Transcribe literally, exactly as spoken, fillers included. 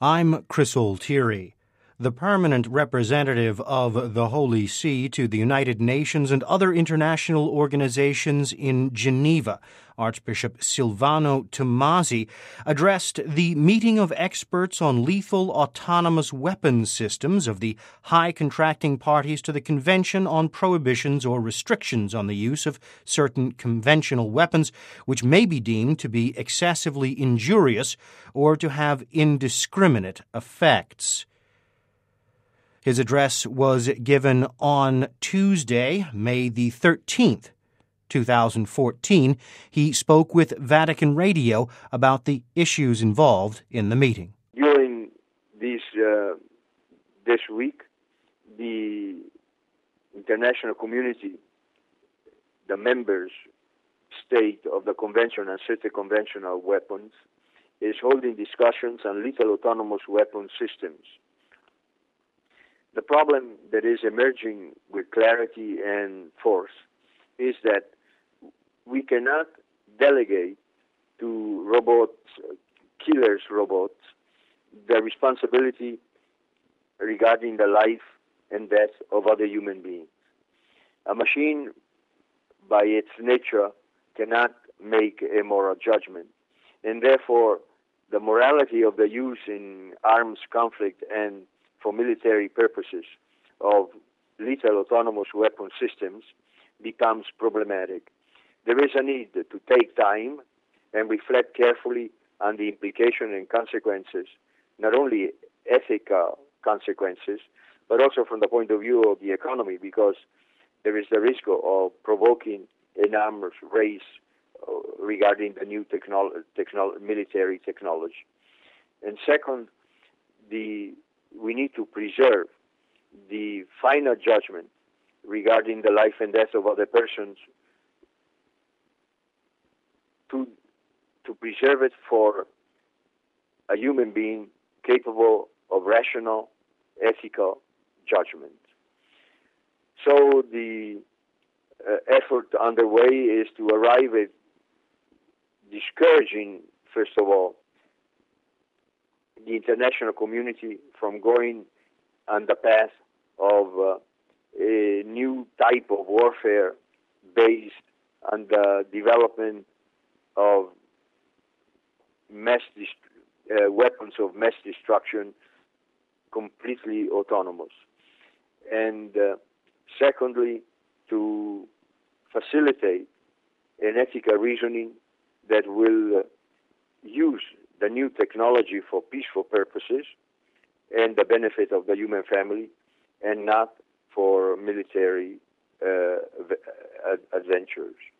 I'm Chris Altieri. The permanent representative of the Holy See to the United Nations and other international organizations in Geneva, Archbishop Silvano Tomasi, addressed the meeting of experts on lethal autonomous weapons systems of the high contracting parties to the Convention on Prohibitions or Restrictions on the Use of Certain Conventional Weapons, which may be deemed to be excessively injurious or to have indiscriminate effects. His address was given on Tuesday, May the thirteenth, two thousand fourteen. He spoke with Vatican Radio about the issues involved in the meeting. During this, uh, this week, the international community, the members state of the Convention on Certain Conventional Weapons, is holding discussions on lethal autonomous weapon systems. The problem that is emerging with clarity and force is that we cannot delegate to robots, killers robots, the responsibility regarding the life and death of other human beings. A machine, by its nature, cannot make a moral judgment, and therefore the morality of the use in arms conflict and for military purposes of lethal autonomous weapon systems becomes problematic. There is a need to take time and reflect carefully on the implications and consequences, not only ethical consequences, but also from the point of view of the economy, because there is the risk of provoking an arms race regarding the new technolo- technolo- military technology. And second, the we need to preserve the final judgment regarding the life and death of other persons, to, to preserve it for a human being capable of rational, ethical judgment. So the uh, effort underway is to arrive at discouraging, first of all, the international community from going on the path of uh, a new type of warfare based on the development of mass dist- uh, weapons of mass destruction, completely autonomous. And uh, secondly, to facilitate an ethical reasoning that will uh, use the new technology for peaceful purposes and the benefit of the human family, and not for military uh, adventures.